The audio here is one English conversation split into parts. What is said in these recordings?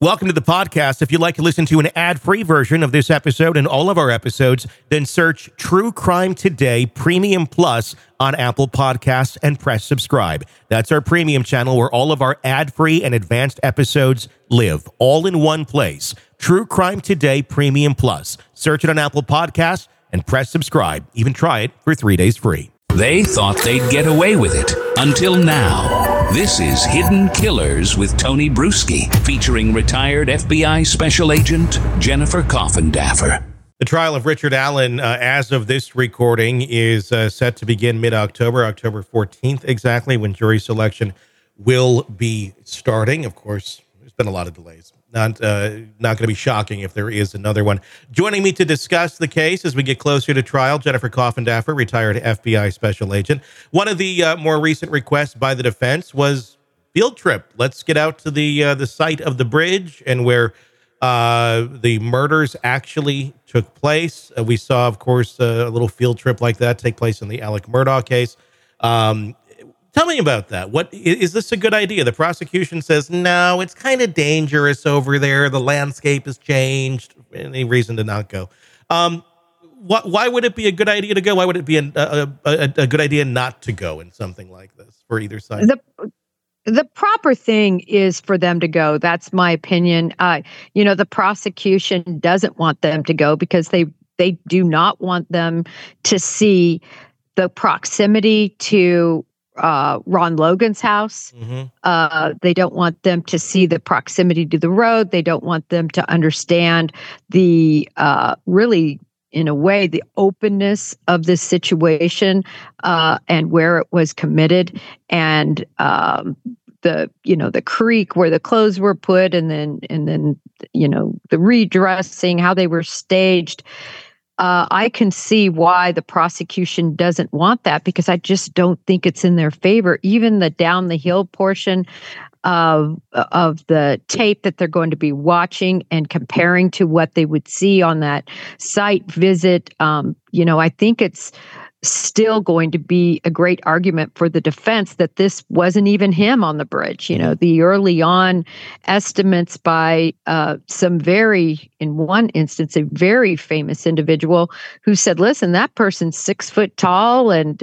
Welcome to the podcast. If you'd like to listen to an ad-free version of this episode and all of our episodes, then search True Crime Today Premium Plus on Apple Podcasts and press subscribe. That's our premium channel where all of our ad-free and advanced episodes live, all in one place. True Crime Today Premium Plus. Search it on Apple Podcasts and press subscribe. Even try it for 3 days free. They thought they'd get away with it until now. This is Hidden Killers with Tony Bruschi, featuring retired FBI Special Agent Jennifer Coffindaffer. The trial of Richard Allen, as of this recording, is set to begin mid-October, October 14th exactly, when jury selection will be starting. Of course, there's been a lot of delays. Not going to be shocking if there is another one. Joining me to discuss the case as we get closer to trial, Jennifer Coffindaffer, retired FBI Special Agent. One of the more recent requests by the defense was field trip. Let's get out to the site of the bridge and where the murders actually took place. We saw, of course, a little field trip like that take place in the Alec Murdaugh case. Tell me about that. What is this a good idea? The prosecution says, no, it's kind of dangerous over there. The landscape has changed. Any reason to not go? Why would it be a good idea to go? Why would it be a good idea not to go in something like this for either side? The proper thing is for them to go. That's my opinion. The prosecution doesn't want them to go because they do not want them to see the proximity to Ron Logan's house. Mm-hmm. They don't want them to see the proximity to the road. They don't want them to understand the really, in a way, the openness of this situation and where it was committed, and the creek where the clothes were put, and then the redressing, how they were staged. I can see why the prosecution doesn't want that, because I just don't think it's in their favor. Even the down the hill portion of the tape that they're going to be watching and comparing to what they would see on that site visit, I think it's still going to be a great argument for the defense that this wasn't even him on the bridge. The early on estimates by in one instance, a very famous individual who said, listen, that person's 6 foot tall and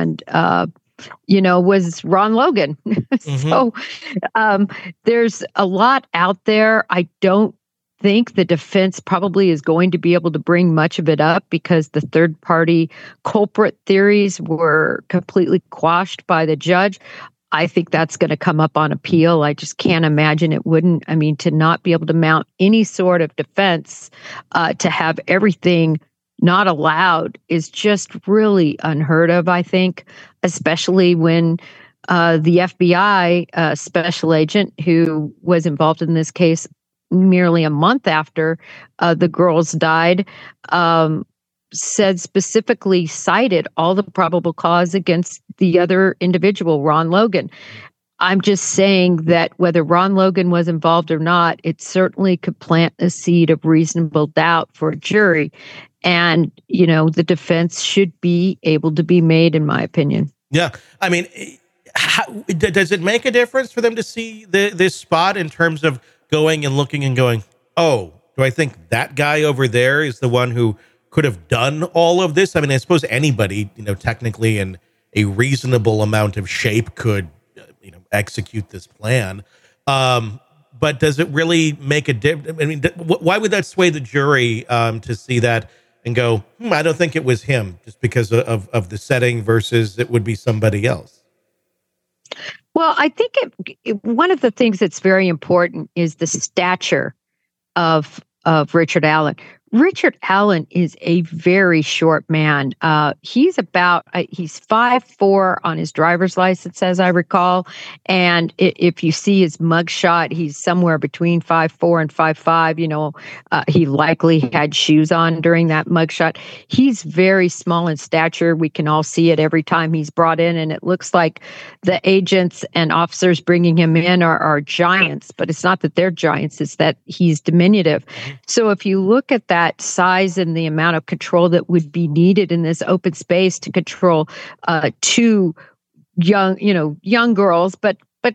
was Ron Logan. Mm-hmm. So there's a lot out there. I don't think the defense probably is going to be able to bring much of it up because the third party culprit theories were completely quashed by the judge. I think that's going to come up on appeal. I just can't imagine it wouldn't. I mean, to not be able to mount any sort of defense, to have everything not allowed is just really unheard of, I think, especially when the FBI special agent who was involved in this case merely a month after the girls died, cited all the probable cause against the other individual, Ron Logan. I'm just saying that whether Ron Logan was involved or not, it certainly could plant a seed of reasonable doubt for a jury. And, the defense should be able to be made, in my opinion. Yeah. I mean, does it make a difference for them to see this spot in terms of going and looking and going, oh, do I think that guy over there is the one who could have done all of this? I mean, I suppose anybody, technically in a reasonable amount of shape could, execute this plan. But does it really make a difference? I mean, why would that sway the jury to see that and go, I don't think it was him, just because of the setting versus it would be somebody else? Well, I think one of the things that's very important is the stature of Richard Allen. Richard Allen is a very short man. He's 5'4" on his driver's license, as I recall. And if you see his mugshot, he's somewhere between 5'4" and 5'5". He likely had shoes on during that mugshot. He's very small in stature. We can all see it every time he's brought in. And it looks like the agents and officers bringing him in are giants. But it's not that they're giants, it's that he's diminutive. So if you look at that size and the amount of control that would be needed in this open space to control two young girls, but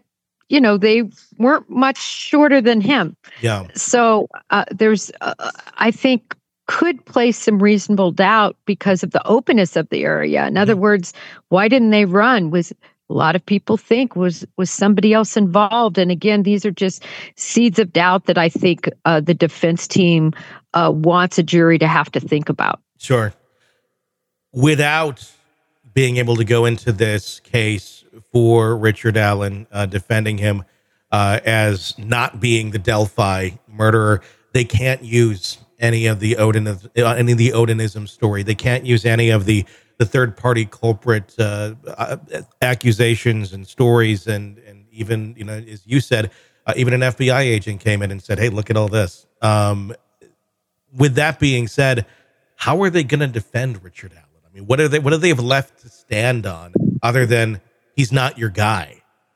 they weren't much shorter than him. Yeah. So there's, I think, could place some reasonable doubt because of the openness of the area. In other words, why didn't they run? Was a lot of people think was somebody else involved. And again, these are just seeds of doubt that I think the defense team wants a jury to have to think about. Sure. Without being able to go into this case for Richard Allen, defending him as not being the Delphi murderer, they can't use any of the Odinism story. They can't use any of the third-party culprit accusations and stories, and even, as you said, even an FBI agent came in and said, "Hey, look at all this." With that being said, how are they going to defend Richard Allen? I mean, what do they have left to stand on other than he's not your guy?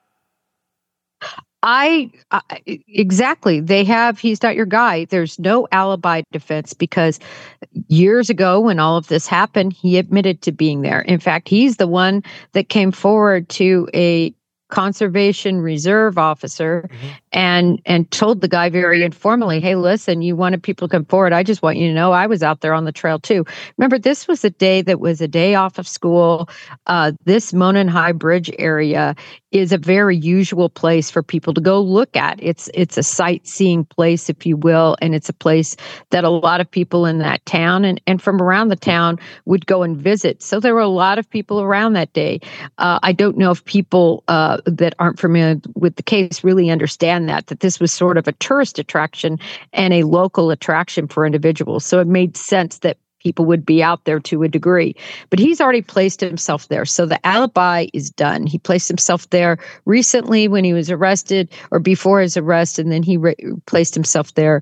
Exactly. He's not your guy. There's no alibi defense because years ago when all of this happened, he admitted to being there. In fact, he's the one that came forward to a conservation reserve officer and told the guy very informally, "Hey, listen, you wanted people to come forward. I just want you to know I was out there on the trail too." Remember, this was a day that was a day off of school. This Monon High Bridge area is a very usual place for people to go look at. It's a sightseeing place, if you will, and it's a place that a lot of people in that town and from around the town would go and visit. So there were a lot of people around that day. I don't know if people that aren't familiar with the case really understand that this was sort of a tourist attraction and a local attraction for individuals. So it made sense that people would be out there to a degree. But he's already placed himself there. So the alibi is done. He placed himself there recently when he was arrested or before his arrest, and then he placed himself there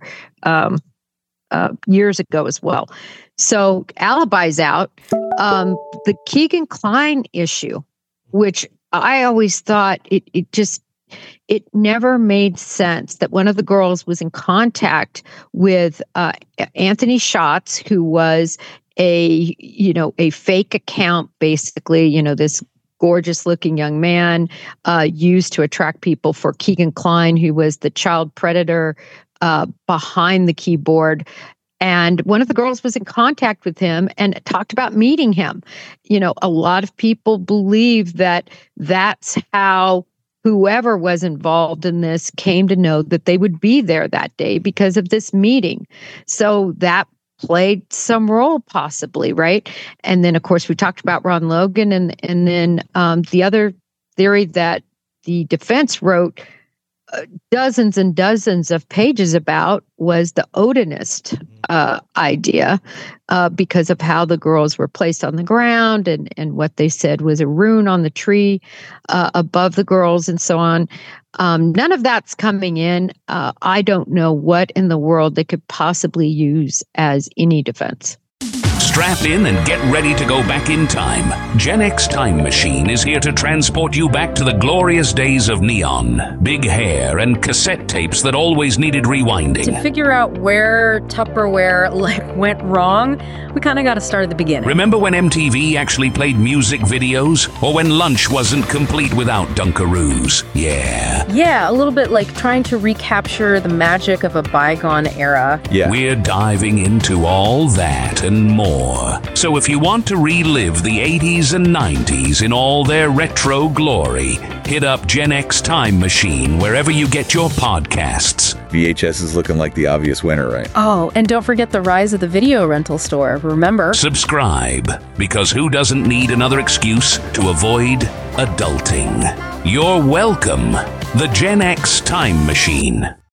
years ago as well. So alibi's out. The Keegan Kline issue, which I always thought it never made sense that one of the girls was in contact with Anthony Schatz, who was a fake account, basically, this gorgeous looking young man used to attract people for Keegan Kline, who was the child predator behind the keyboard. And one of the girls was in contact with him and talked about meeting him. A lot of people believe that that's how whoever was involved in this came to know that they would be there that day because of this meeting. So that played some role possibly, right? And then, of course, we talked about Ron Logan. And then the other theory that the defense wrote dozens and dozens of pages about was the Odinist idea because of how the girls were placed on the ground and what they said was a rune on the tree above the girls and so on. None of that's coming in. I don't know what in the world they could possibly use as any defense. Strap in and get ready to go back in time. Gen X Time Machine is here to transport you back to the glorious days of neon, big hair, and cassette tapes that always needed rewinding. To figure out where Tupperware went wrong, we kind of got to start at the beginning. Remember when MTV actually played music videos? Or when lunch wasn't complete without Dunkaroos? Yeah, a little bit like trying to recapture the magic of a bygone era. Yeah. We're diving into all that and more. So if you want to relive the 80s and 90s in all their retro glory, hit up Gen X Time Machine wherever you get your podcasts. VHS is looking like the obvious winner, right? Oh, and don't forget the rise of the video rental store, remember? Subscribe, because who doesn't need another excuse to avoid adulting? You're welcome. The Gen X Time Machine.